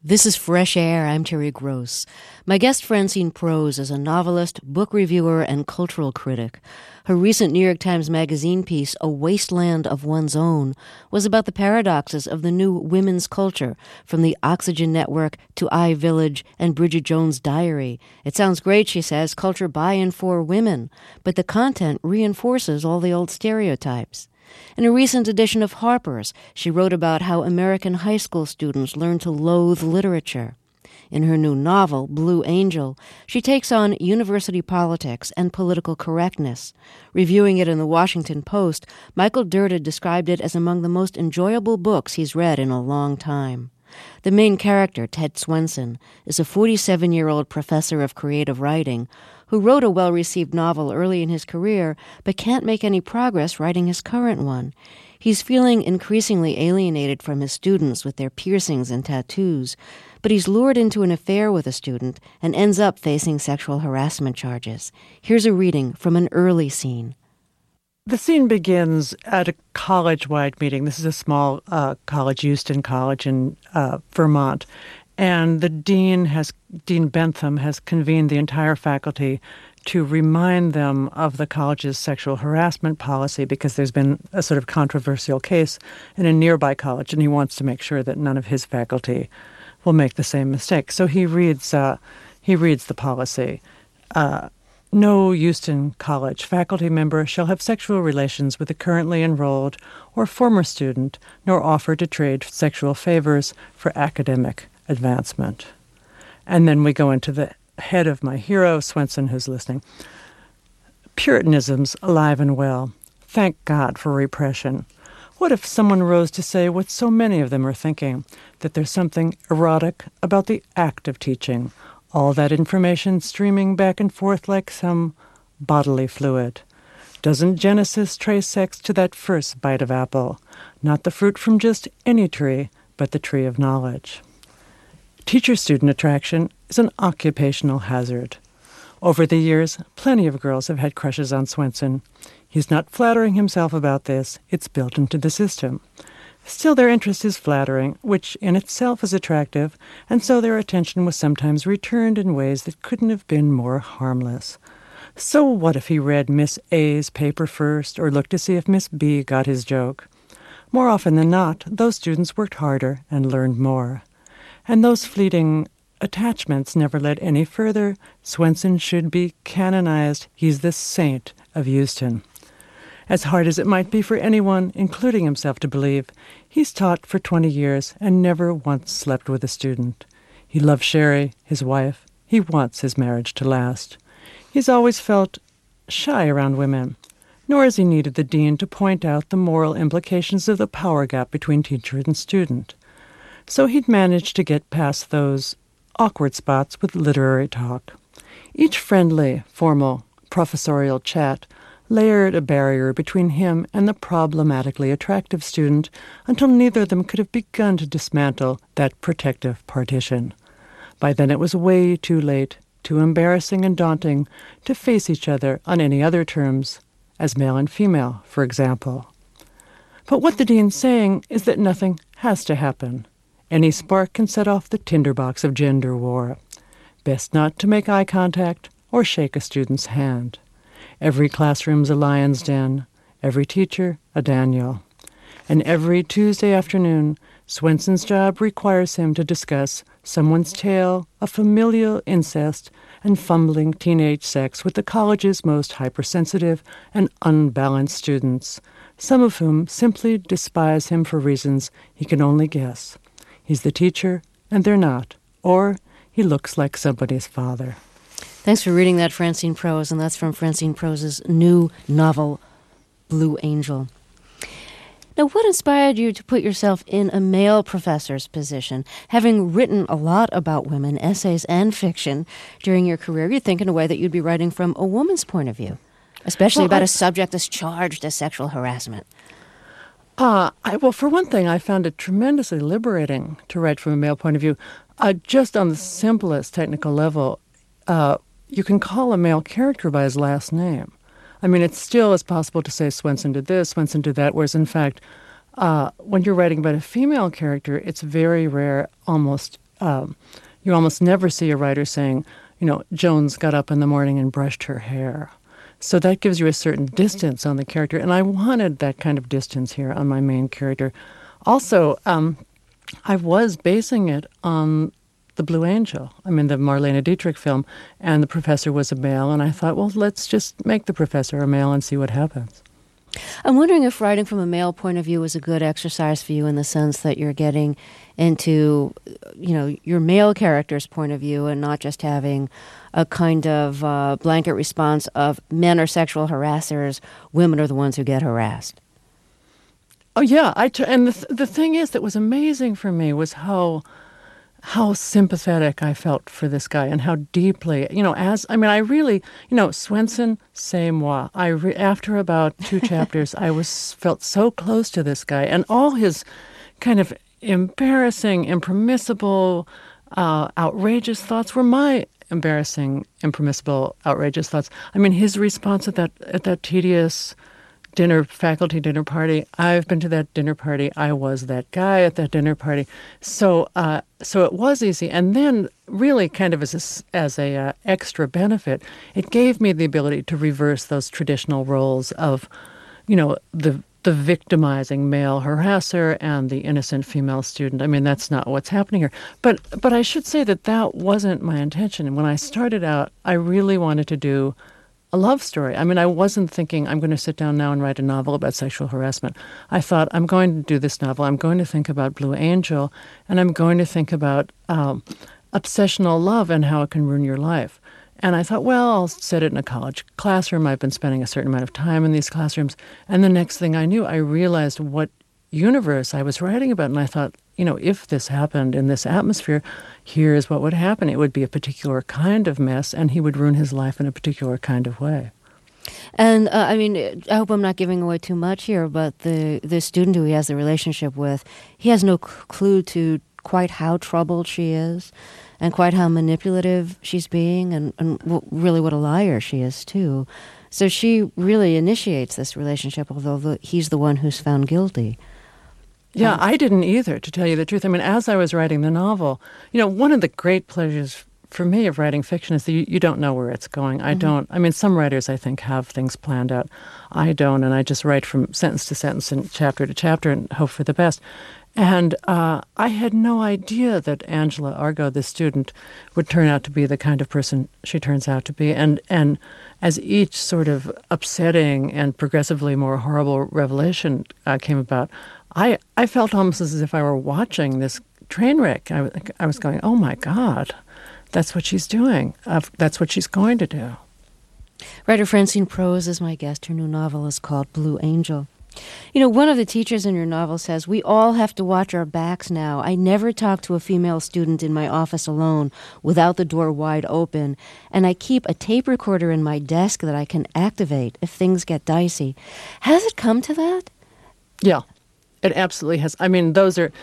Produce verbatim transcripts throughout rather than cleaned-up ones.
This is Fresh Air. I'm Terry Gross. My guest, Francine Prose, is a novelist, book reviewer, and cultural critic. Her recent New York Times Magazine piece, A Wasteland of One's Own, was about the paradoxes of the new women's culture, from the Oxygen Network to iVillage and Bridget Jones' Diary. It sounds great, she says, culture by and for women, but the content reinforces all the old stereotypes. In a recent edition of Harper's, she wrote about how American high school students learn to loathe literature. In her new novel, Blue Angel, she takes on university politics and political correctness. Reviewing it in the Washington Post, Michael Dirda described it as among the most enjoyable books he's read in a long time. The main character, Ted Swenson, is a forty-seven-year-old professor of creative writing who wrote a well-received novel early in his career but can't make any progress writing his current one. He's feeling increasingly alienated from his students with their piercings and tattoos, but he's lured into an affair with a student and ends up facing sexual harassment charges. Here's a reading from an early scene. The scene begins at a college-wide meeting. This is a small uh, college, Houston College in uh, Vermont. And the dean has, Dean Bentham has convened the entire faculty to remind them of the college's sexual harassment policy because there's been a sort of controversial case in a nearby college, and he wants to make sure that none of his faculty will make the same mistake. So he reads, uh, he reads the policy. Uh, No Houston College faculty member shall have sexual relations with a currently enrolled or former student, nor offer to trade sexual favors for academic advancement. And then we go into the head of my hero, Swenson, who's listening. Puritanism's alive and well. Thank God for repression. What if someone rose to say what so many of them are thinking, that there's something erotic about the act of teaching, all that information streaming back and forth like some bodily fluid? Doesn't Genesis trace sex to that first bite of apple, not the fruit from just any tree, but the tree of knowledge? Teacher-student attraction is an occupational hazard. Over the years, plenty of girls have had crushes on Swenson. He's not flattering himself about this. It's built into the system. Still, their interest is flattering, which in itself is attractive, and so their attention was sometimes returned in ways that couldn't have been more harmless. So what if he read Miss A's paper first, or looked to see if Miss B got his joke? More often than not, those students worked harder and learned more. And those fleeting attachments never led any further. Swenson should be canonized. He's the saint of Houston. As hard as it might be for anyone, including himself, to believe, he's taught for twenty years and never once slept with a student. He loves Sherry, his wife. He wants his marriage to last. He's always felt shy around women, nor has he needed the dean to point out the moral implications of the power gap between teacher and student. So he'd managed to get past those awkward spots with literary talk. Each friendly, formal, professorial chat layered a barrier between him and the problematically attractive student until neither of them could have begun to dismantle that protective partition. By then it was way too late, too embarrassing and daunting to face each other on any other terms, as male and female, for example. But what the dean's saying is that nothing has to happen. Any spark can set off the tinderbox of gender war. Best not to make eye contact or shake a student's hand. Every classroom's a lion's den, every teacher a Daniel. And every Tuesday afternoon, Swenson's job requires him to discuss someone's tale of familial incest and fumbling teenage sex with the college's most hypersensitive and unbalanced students, some of whom simply despise him for reasons he can only guess. He's the teacher, and they're not. Or he looks like somebody's father. Thanks for reading that, Francine Prose, and that's from Francine Prose's new novel, Blue Angel. Now, what inspired you to put yourself in a male professor's position? Having written a lot about women, essays and fiction, during your career, you'd think in a way that you'd be writing from a woman's point of view, especially well, about I... a subject as charged as sexual harassment. Uh, I, well, for one thing, I found it tremendously liberating to write from a male point of view. Uh, just on the simplest technical level, uh, you can call a male character by his last name. I mean, it still is possible to say Swenson did this, Swenson did that, whereas in fact, uh, when you're writing about a female character, it's very rare, almost um, you almost never see a writer saying, you know, Jones got up in the morning and brushed her hair. So that gives you a certain distance on the character, and I wanted that kind of distance here on my main character. Also, um, I was basing it on The Blue Angel, I mean, the Marlene Dietrich film, and the professor was a male, and I thought, well, let's just make the professor a male and see what happens. I'm wondering if writing from a male point of view is a good exercise for you in the sense that you're getting into, you know, your male character's point of view and not just having a kind of uh, blanket response of men are sexual harassers, women are the ones who get harassed. Oh, yeah. I t- and the, th- the thing is that was amazing for me was how how sympathetic I felt for this guy and how deeply, you know, as, I mean, I really, you know, Swenson, c'est moi. I re- after about two chapters, I was felt so close to this guy and all his kind of embarrassing, impermissible, uh, outrageous thoughts were my embarrassing, impermissible, outrageous thoughts. I mean, his response at that at that tedious dinner, faculty dinner party. I've been to that dinner party. I was that guy at that dinner party. So, uh, so it was easy. And then, really, kind of as a, as a uh, extra benefit, it gave me the ability to reverse those traditional roles of, you know, the the victimizing male harasser and the innocent female student. I mean, that's not what's happening here. But but I should say that that wasn't my intention. And when I started out, I really wanted to do a love story. I mean, I wasn't thinking I'm going to sit down now and write a novel about sexual harassment. I thought I'm going to do this novel. I'm going to think about Blue Angel, and I'm going to think about um, obsessional love and how it can ruin your life. And I thought, well, I'll set it in a college classroom. I've been spending a certain amount of time in these classrooms. And the next thing I knew, I realized what universe I was writing about. And I thought, you know, if this happened in this atmosphere, here's what would happen. It would be a particular kind of mess, and he would ruin his life in a particular kind of way. And, uh, I mean, I hope I'm not giving away too much here, but the, the student who he has the relationship with, he has no c- clue to quite how troubled she is and quite how manipulative she's being and, and w- really what a liar she is, too. So she really initiates this relationship, although the, he's the one who's found guilty. Yeah, um, I didn't either, to tell you the truth. I mean, as I was writing the novel, you know, one of the great pleasures for me of writing fiction is that you, you don't know where it's going. I mm-hmm. don't. I mean, some writers, I think, have things planned out. I don't, and I just write from sentence to sentence and chapter to chapter and hope for the best. And uh, I had no idea that Angela Argo, the student, would turn out to be the kind of person she turns out to be. And and as each sort of upsetting and progressively more horrible revelation uh, came about, I, I felt almost as if I were watching this train wreck. I, I was going, oh, my God, that's what she's doing. Uh, that's what she's going to do. Writer Francine Prose is my guest. Her new novel is called Blue Angel. You know, one of the teachers in your novel says, we all have to watch our backs now. I never talk to a female student in my office alone without the door wide open, and I keep a tape recorder in my desk that I can activate if things get dicey. Has it come to that? Yeah. It absolutely has. I mean, those are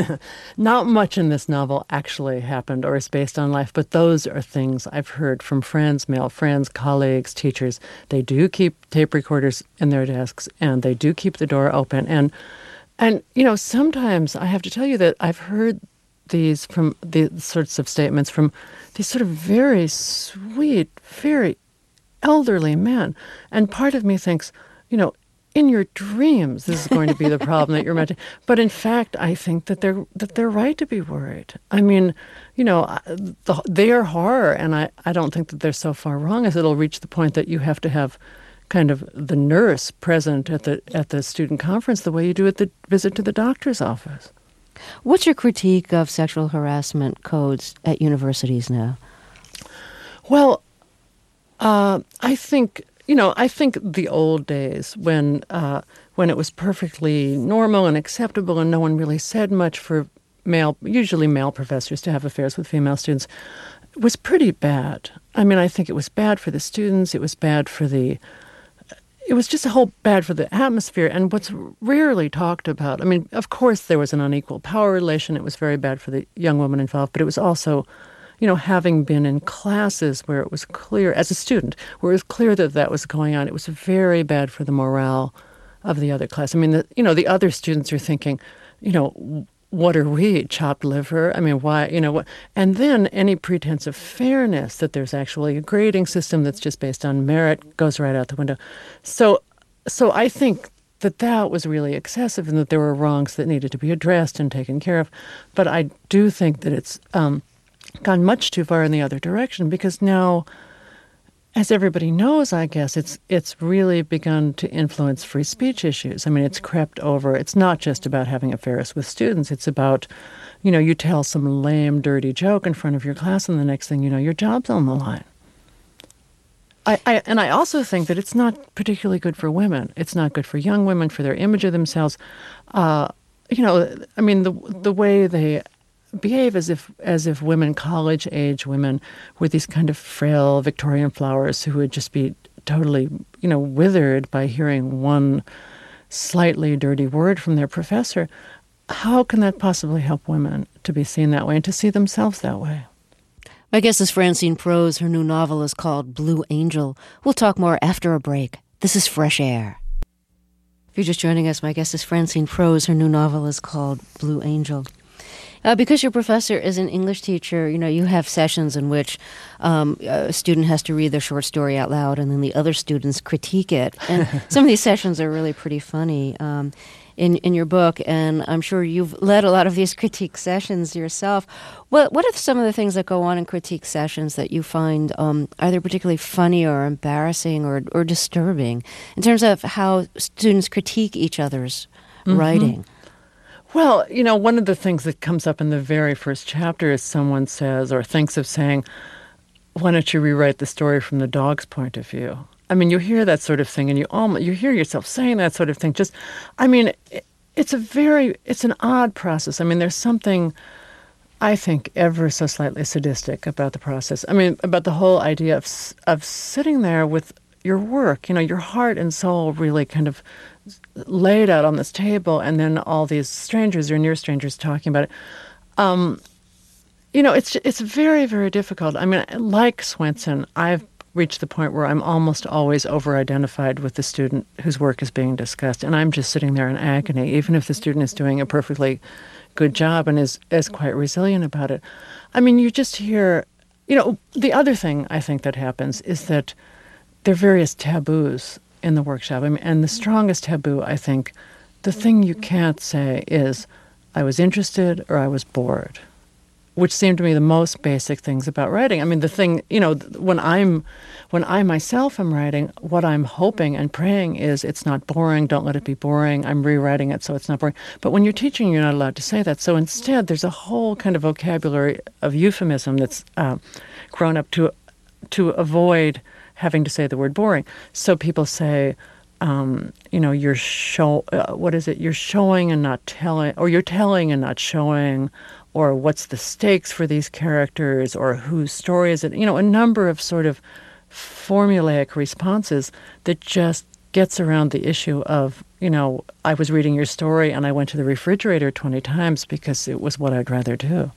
not much in this novel actually happened or is based on life, but those are things I've heard from friends, male friends, colleagues, teachers. They do keep tape recorders in their desks, and they do keep the door open. And, and you know, sometimes I have to tell you that I've heard these from these sorts of statements from these sort of very sweet, very elderly men. And part of me thinks, you know, in your dreams, this is going to be the problem that you're imagining. But in fact, I think that they're that they're right to be worried. I mean, you know, the, they are horror, and I, I don't think that they're so far wrong as it'll reach the point that you have to have kind of the nurse present at the at the student conference the way you do at the visit to the doctor's office. What's your critique of sexual harassment codes at universities now? Well, uh, I think... You know, I think the old days when uh, when it was perfectly normal and acceptable and no one really said much for male, usually male professors to have affairs with female students, was pretty bad. I mean, I think it was bad for the students. It was bad for the, it was just a whole bad for the atmosphere. And what's rarely talked about, I mean, of course there was an unequal power relation. It was very bad for the young woman involved, but it was also, you know, having been in classes where it was clear, as a student, where it was clear that that was going on, it was very bad for the morale of the other class. I mean, the, you know, the other students are thinking, you know, what are we, chopped liver? I mean, why, you know, what? And then any pretense of fairness, that there's actually a grading system that's just based on merit, goes right out the window. So, so I think that that was really excessive and that there were wrongs that needed to be addressed and taken care of. But I do think that it's um, gone much too far in the other direction, because now, as everybody knows, I guess, it's it's really begun to influence free speech issues. I mean, it's crept over. It's not just about having affairs with students. It's about, you know, you tell some lame, dirty joke in front of your class, and the next thing you know, your job's on the line. I, I, and I also think that it's not particularly good for women. It's not good for young women, for their image of themselves. Uh, you know, I mean, the the way they behave as if as if women, college-age women, were these kind of frail Victorian flowers who would just be totally, you know, withered by hearing one slightly dirty word from their professor. How can that possibly help women to be seen that way and to see themselves that way? My guest is Francine Prose. Her new novel is called Blue Angel. We'll talk more after a break. This is Fresh Air. If you're just joining us, my guest is Francine Prose. Her new novel is called Blue Angel. Uh, because your professor is an English teacher, you know, you have sessions in which um, a student has to read their short story out loud and then the other students critique it. And some of these sessions are really pretty funny. Um, in, in your book, and I'm sure you've led a lot of these critique sessions yourself. What what are some of the things that go on in critique sessions that you find um, either particularly funny or embarrassing or, or disturbing in terms of how students critique each other's mm-hmm. writing? Well, you know, one of the things that comes up in the very first chapter is someone says or thinks of saying, why don't you rewrite the story from the dog's point of view? I mean, you hear that sort of thing, and you almost, you hear yourself saying that sort of thing. Just, I mean, it, it's a very, it's an odd process. I mean, there's something, I think, ever so slightly sadistic about the process. I mean, about the whole idea of of sitting there with your work, you know, your heart and soul really kind of laid out on this table, and then all these strangers or near strangers talking about it. Um, you know, it's it's very, very difficult. I mean, like Swenson, I've reached the point where I'm almost always over-identified with the student whose work is being discussed, and I'm just sitting there in agony, even if the student is doing a perfectly good job and is, is quite resilient about it. I mean, you just hear, you know, the other thing I think that happens is that there are various taboos in the workshop. I mean, and the strongest taboo, I think, the thing you can't say is, I was interested or I was bored, which seem to me the most basic things about writing. I mean, the thing, you know, when I'm, when I myself am writing, what I'm hoping and praying is it's not boring, don't let it be boring, I'm rewriting it so it's not boring. But when you're teaching, you're not allowed to say that. So instead, there's a whole kind of vocabulary of euphemism that's uh, grown up to to avoid having to say the word boring. So people say, um, you know, you're show, uh, what is it? You're showing and not telling, or you're telling and not showing, or what's the stakes for these characters, or whose story is it? You know, a number of sort of formulaic responses that just gets around the issue of, you know, I was reading your story and I went to the refrigerator twenty times because it was what I'd rather do.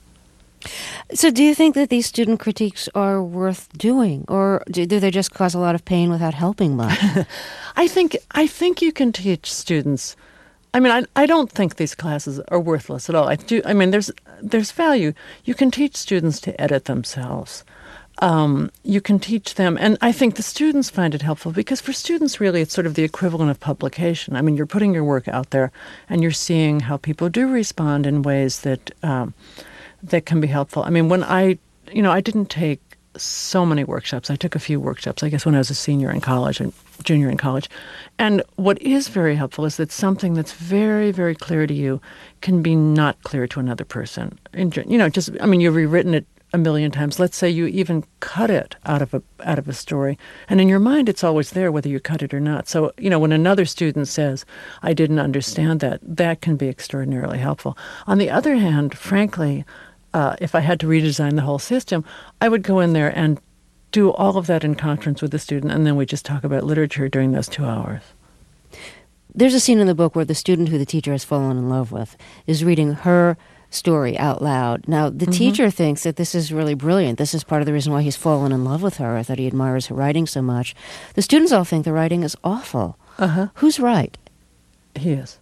So do you think that these student critiques are worth doing, or do they just cause a lot of pain without helping much? I think I think you can teach students. I mean, I I don't think these classes are worthless at all. I do. I mean, there's there's value. You can teach students to edit themselves. Um, you can teach them, and I think the students find it helpful because for students, really, it's sort of the equivalent of publication. I mean, you're putting your work out there, and you're seeing how people do respond in ways that. Um, that can be helpful. I mean, when I, you know, I didn't take so many workshops. I took a few workshops, I guess, when I was a senior in college and junior in college. And what is very helpful is that something that's very, very clear to you can be not clear to another person. And, you know, just, I mean, you've rewritten it a million times. Let's say you even cut it out of a out of a story. And in your mind, it's always there, whether you cut it or not. So, you know, when another student says, I didn't understand that, that can be extraordinarily helpful. On the other hand, frankly, Uh, if I had to redesign the whole system, I would go in there and do all of that in conference with the student, and then we just talk about literature during those two hours. There's a scene in the book where the student who the teacher has fallen in love with is reading her story out loud. Now, the mm-hmm. teacher thinks that this is really brilliant. This is part of the reason why he's fallen in love with her, that he admires her writing so much. The students all think the writing is awful. Uh-huh. Who's right? He is.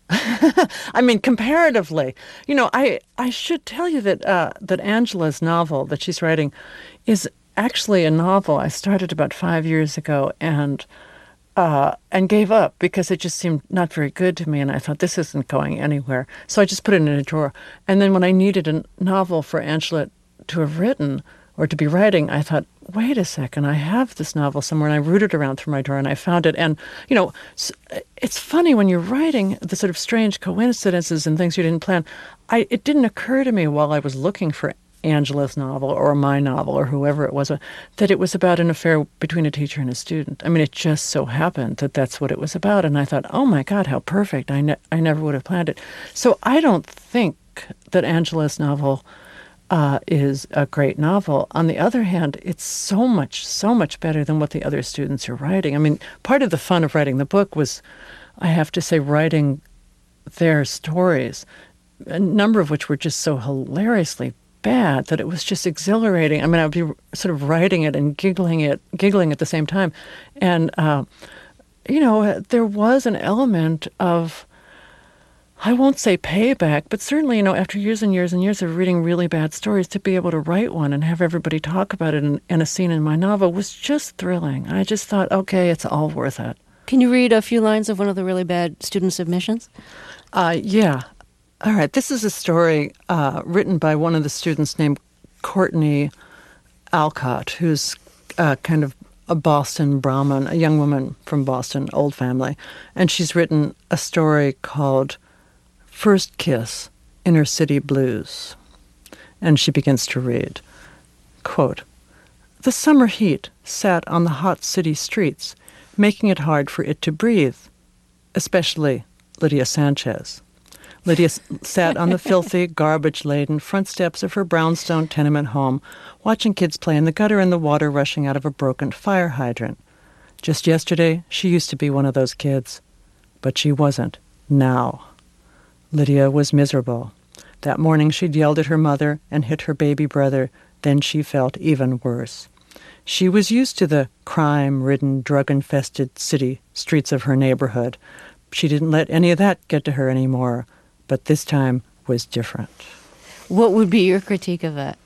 I mean, comparatively, you know, I I should tell you that uh, that Angela's novel that she's writing is actually a novel I started about five years ago and uh, and gave up because it just seemed not very good to me, and I thought this isn't going anywhere. So I just put it in a drawer. And then when I needed a novel for Angela to have written or to be writing, I thought, wait a second, I have this novel somewhere, and I rooted around through my drawer, and I found it. And, you know, it's funny when you're writing the sort of strange coincidences and things you didn't plan. I, it didn't occur to me while I was looking for Angela's novel or my novel or whoever it was, that it was about an affair between a teacher and a student. I mean, it just so happened that that's what it was about. And I thought, oh, my God, how perfect. I, ne- I never would have planned it. So I don't think that Angela's novel Uh, is a great novel. On the other hand, it's so much, so much better than what the other students are writing. I mean, part of the fun of writing the book was, I have to say, writing their stories, a number of which were just so hilariously bad that it was just exhilarating. I mean, I would be sort of writing it and giggling it, giggling at the same time. And, uh, you know, there was an element of, I won't say payback, but certainly, you know, after years and years and years of reading really bad stories, to be able to write one and have everybody talk about it in, in a scene in my novel was just thrilling. I just thought, okay, it's all worth it. Can you read a few lines of one of the really bad student submissions? Uh, yeah. All right. This is a story uh, written by one of the students named Courtney Alcott, who's uh, kind of a Boston Brahmin, a young woman from Boston, old family. And she's written a story called First Kiss, Inner City Blues. And she begins to read, quote, "The summer heat sat on the hot city streets, making it hard for it to breathe, especially Lydia Sanchez. Lydia s- sat on the filthy, garbage-laden front steps of her brownstone tenement home, watching kids play in the gutter and the water rushing out of a broken fire hydrant. Just yesterday, she used to be one of those kids, but she wasn't now. Lydia was miserable. That morning she'd yelled at her mother and hit her baby brother. Then she felt even worse. She was used to the crime-ridden, drug-infested city streets of her neighborhood. She didn't let any of that get to her anymore, but this time was different." What would be your critique of that?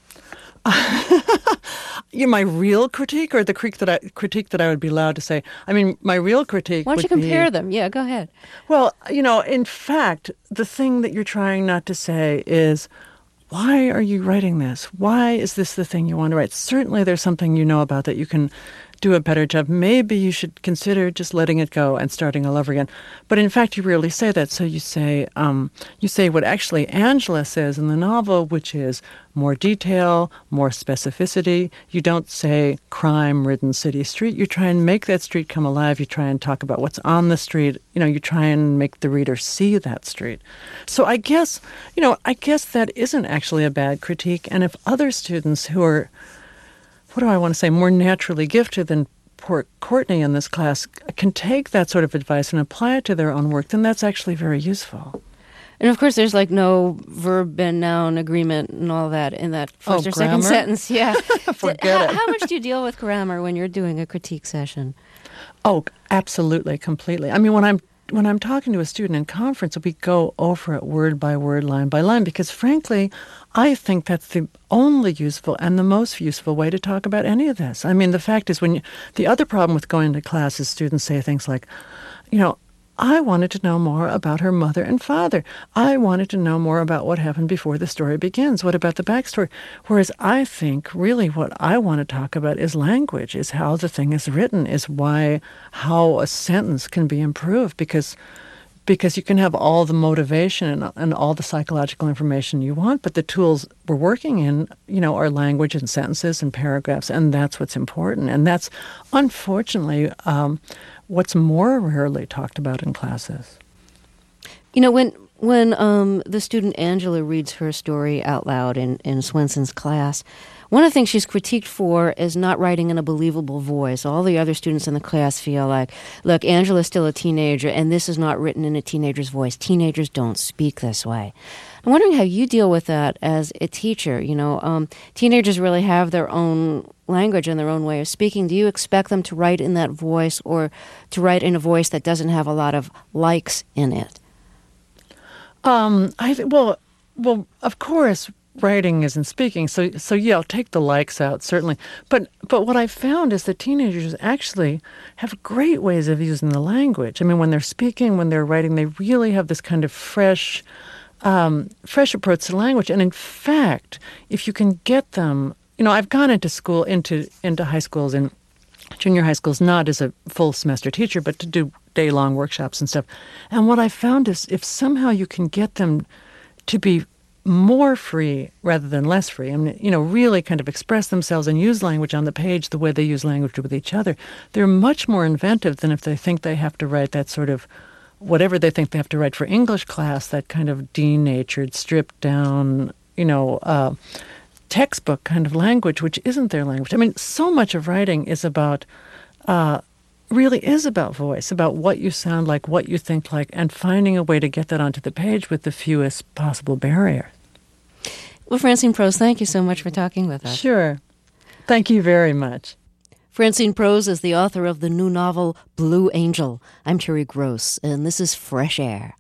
You my real critique, or the critique that I critique that I would be allowed to say? I mean, my real critique. Why don't would you compare be, them? Yeah, go ahead. Well, you know, in fact, the thing that you're trying not to say is, why are you writing this? Why is this the thing you want to write? Certainly, there's something you know about that you can do a better job. Maybe you should consider just letting it go and starting all over again. But in fact, you rarely say that. So you say, um, you say what actually Angela says in the novel, which is more detail, more specificity. You don't say crime-ridden city street. You try and make that street come alive. You try and talk about what's on the street. You know, you try and make the reader see that street. So I guess, you know, I guess that isn't actually a bad critique. And if other students who are, what do I want to say, more naturally gifted than poor Courtney in this class can take that sort of advice and apply it to their own work, then that's actually very useful. And of course, there's like no verb and noun agreement and all that in that first oh, or grammar? second sentence. Yeah. Forget how, it. How much do you deal with grammar when you're doing a critique session? Oh, absolutely, completely. I mean, when I'm when I'm talking to a student in conference, we go over it word by word, line by line, because frankly, I think that's the only useful and the most useful way to talk about any of this. I mean, the fact is, when you, the other problem with going to class is students say things like, you know, I wanted to know more about her mother and father. I wanted to know more about what happened before the story begins. What about the backstory? Whereas I think really what I want to talk about is language, is how the thing is written, is why, how a sentence can be improved, because because you can have all the motivation and, and all the psychological information you want, but the tools we're working in, you know, are language and sentences and paragraphs, and that's what's important. And that's, unfortunately, um, what's more rarely talked about in classes. You know, when when um, the student Angela reads her story out loud in, in Swenson's class, one of the things she's critiqued for is not writing in a believable voice. All the other students in the class feel like, look, Angela's still a teenager, and this is not written in a teenager's voice. Teenagers don't speak this way. I'm wondering how you deal with that as a teacher. You know, um, teenagers really have their own language and their own way of speaking. Do you expect them to write in that voice, or to write in a voice that doesn't have a lot of likes in it? Um, I th- well, well, of course, writing isn't speaking. So, so yeah, I'll take the likes out certainly. But, but what I found is that teenagers actually have great ways of using the language. I mean, when they're speaking, when they're writing, they really have this kind of fresh, um, fresh approach to language. And in fact, if you can get them, you know, I've gone into school, into into high schools and junior high schools, not as a full semester teacher, but to do day-long workshops and stuff. And what I found is if somehow you can get them to be more free rather than less free, I mean, you know, really kind of express themselves and use language on the page the way they use language with each other, they're much more inventive than if they think they have to write that sort of, whatever they think they have to write for English class, that kind of denatured, stripped down, you know, uh, textbook kind of language, which isn't their language. I mean, so much of writing is about, uh, really is about voice, about what you sound like, what you think like, and finding a way to get that onto the page with the fewest possible barriers. Well, Francine Prose, thank you so much for talking with us. Sure. Thank you very much. Francine Prose is the author of the new novel Blue Angel. I'm Terry Gross, and this is Fresh Air.